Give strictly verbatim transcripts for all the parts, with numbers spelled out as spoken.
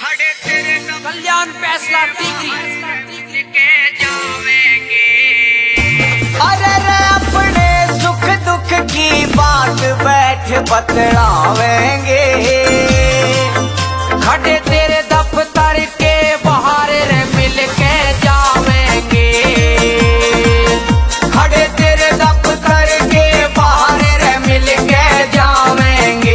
कल्याण फैसला टिकरी के जावेंगे। अरे रे अपने सुख दुख की बात बैठ बतलावेंगे। खड़े तेरे दफ्तर के बाहर रे मिल के जावेंगे। खड़े तेरे दफ्तर के बाहर रे मिल के जावेंगे।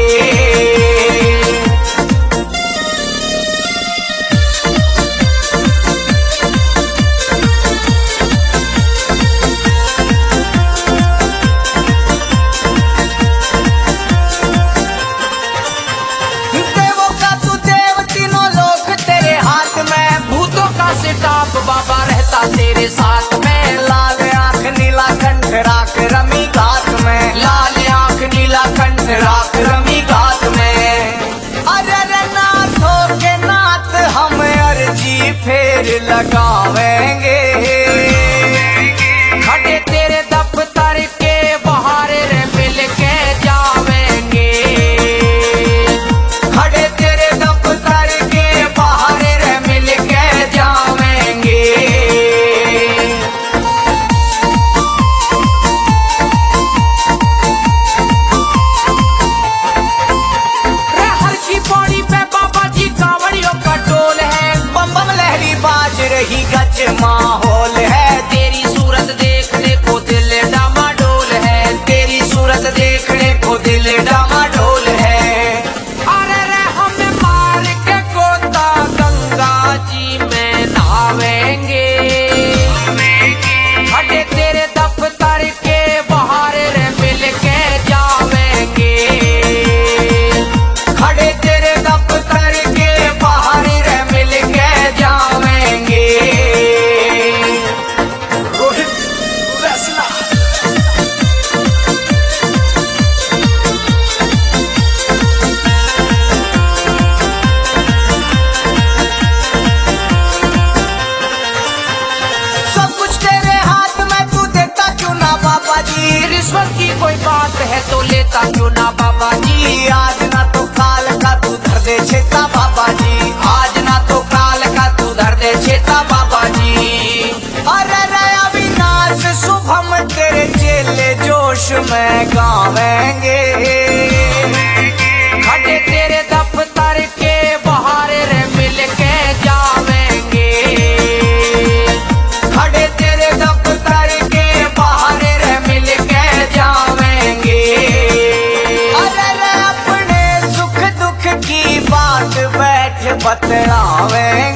सिताब बाबा रहता तेरे साथ में। लाल आंख नीला कंठ राख रमी घाट में। लाल आंख नीला कंठ राख रमी घाट में। अरे रे नाथों के नाथ हम अर्जी फेर लगावेंगे। खड़े तेरे दफ्तर के बाहर रे मिल के जावेंगे। खड़े तेरे दफ्तर के बाहर रे मिल के जावेंगे। हर की पौड़ी पे बाबा जी कांवड़ियों का टोल है। बम बम लहरी बाज रही गज माहौल है। तेरी सूरत देखने को दिल डामाडोल है। तेरी सूरत देखने को दिल डामाडोल है। अरे रे हमें मार के गोता गंगा जी में नहावेंगे। खड़े तेरे दफ्तर के बाहर रे मिल के जावेंगे। खड़े तेरे दफ्तर के बाहर रे मिल के जावेंगे। रोहित फैसला। सब कुछ तेरे हाथ में, तू देता क्यों ना बाबा जी। रिश्वत की कोई बात है तो लेता क्यों ना बाबा जी। आज ना तो काल का तू धर दे चेता बाबा जी। आज ना तो काल का तू धर दे चेता बाबा जी। अरे रे अविनाश शुभम तेरे चेले जोश में गावेंगे। खड़े तेरे दफ्तर के बाहर रे मिल के जावेंगे। खड़े तेरे दफ्तर के बाहर रे मिल के जावेंगे। अरे रे अपने सुख दुख की बात बैठ बतलावेंगे।